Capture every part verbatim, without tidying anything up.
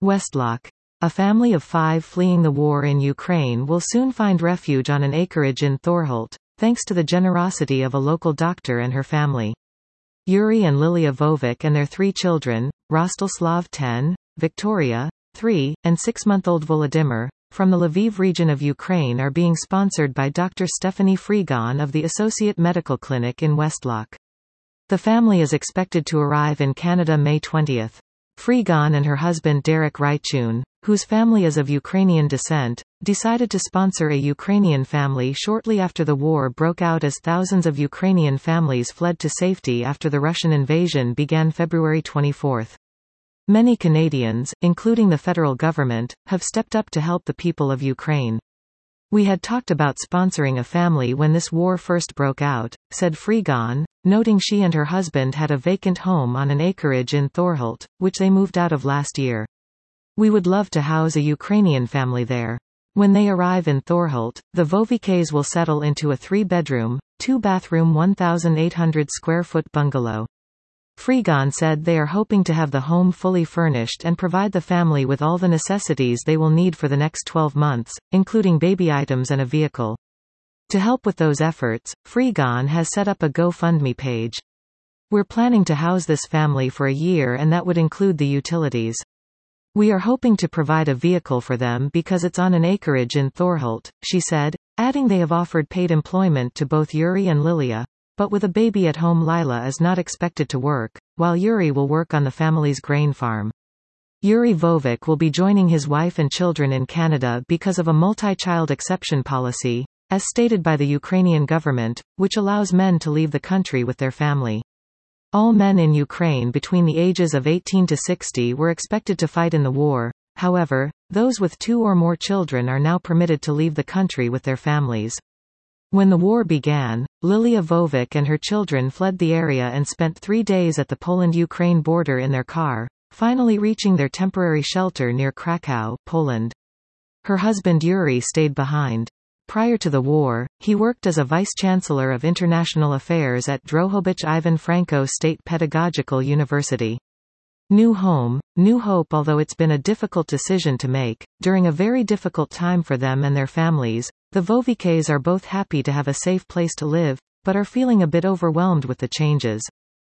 Westlock. A family of five fleeing the war in Ukraine will soon find refuge on an acreage in Thorholt, thanks to the generosity of a local doctor and her family. Yuri and Lilia Vovik and their three children, Rostislav ten, Victoria, three, and six-month-old Volodymyr, from the Lviv region of Ukraine are being sponsored by Doctor Stephanie Freegon of the Associate Medical Clinic in Westlock. The family is expected to arrive in Canada May twentieth. Freegon and her husband Derek Rychun, whose family is of Ukrainian descent, decided to sponsor a Ukrainian family shortly after the war broke out as thousands of Ukrainian families fled to safety after the Russian invasion began February twenty-fourth. Many Canadians, including the federal government, have stepped up to help the people of Ukraine. We had talked about sponsoring a family when this war first broke out, said Freegon, noting she and her husband had a vacant home on an acreage in Thorholt, which they moved out of last year. We would love to house a Ukrainian family there. When they arrive in Thorholt, the Vovikes will settle into a three-bedroom, two-bathroom one thousand eight hundred square foot bungalow. Freegon said they are hoping to have the home fully furnished and provide the family with all the necessities they will need for the next twelve months, including baby items and a vehicle. To help with those efforts, Freegon has set up a GoFundMe page. We're planning to house this family for a year and that would include the utilities. We are hoping to provide a vehicle for them because it's on an acreage in Thorholt, she said, adding they have offered paid employment to both Yuri and Lilia. But with a baby at home, Lila is not expected to work, while Yuri will work on the family's grain farm. Yuri Vovik will be joining his wife and children in Canada because of a multi-child exception policy, as stated by the Ukrainian government, which allows men to leave the country with their family. All men in Ukraine between the ages of eighteen to sixty were expected to fight in the war. However, those with two or more children are now permitted to leave the country with their families. When the war began, Lilia Vovik and her children fled the area and spent three days at the Poland-Ukraine border in their car, finally reaching their temporary shelter near Krakow, Poland. Her husband Yuri stayed behind. Prior to the war, he worked as a vice-chancellor of international affairs at Drohobych Ivan Franko State Pedagogical University. New home, new hope. Although it's been a difficult decision to make, during a very difficult time for them and their families, the Vovikes are both happy to have a safe place to live, but are feeling a bit overwhelmed with the changes.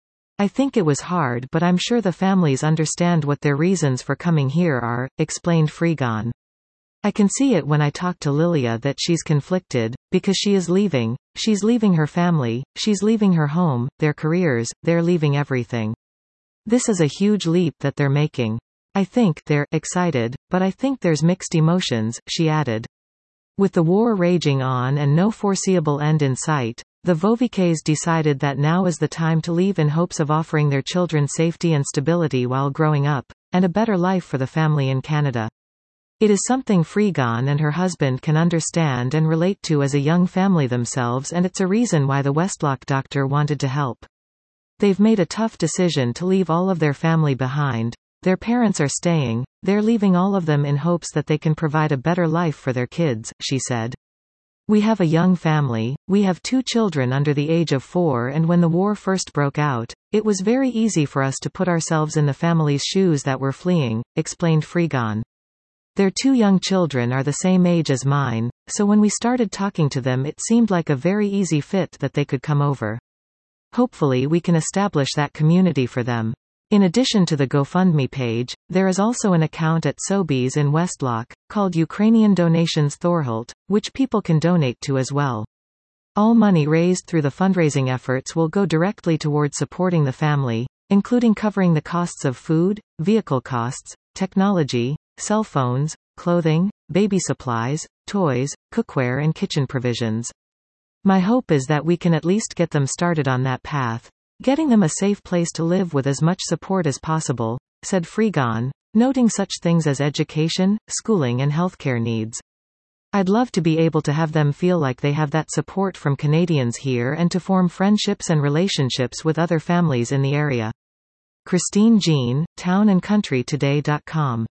I think it was hard, but I'm sure the families understand what their reasons for coming here are, explained Freegon. I can see it when I talk to Lilia that she's conflicted, because she is leaving, she's leaving her family, she's leaving her home, their careers, they're leaving everything. This is a huge leap that they're making. I think they're excited, but I think there's mixed emotions, she added. With the war raging on and no foreseeable end in sight, the Vovikes decided that now is the time to leave in hopes of offering their children safety and stability while growing up, and a better life for the family in Canada. It is something Freegon and her husband can understand and relate to as a young family themselves, and it's a reason why the Westlock doctor wanted to help. They've made a tough decision to leave all of their family behind. Their parents are staying, they're leaving all of them in hopes that they can provide a better life for their kids, she said. We have a young family, we have two children under the age of four, and when the war first broke out, it was very easy for us to put ourselves in the family's shoes that were fleeing, explained Freegon. Their two young children are the same age as mine, so when we started talking to them it seemed like a very easy fit that they could come over. Hopefully we can establish that community for them. In addition to the GoFundMe page, there is also an account at Sobeys in Westlock, called Ukrainian Donations Thorholt, which people can donate to as well. All money raised through the fundraising efforts will go directly toward supporting the family, including covering the costs of food, vehicle costs, technology, cell phones, clothing, baby supplies, toys, cookware and kitchen provisions. My hope is that we can at least get them started on that path, getting them a safe place to live with as much support as possible, said Freegon, noting such things as education, schooling and healthcare needs. I'd love to be able to have them feel like they have that support from Canadians here and to form friendships and relationships with other families in the area. Christine Jean, town and country today dot com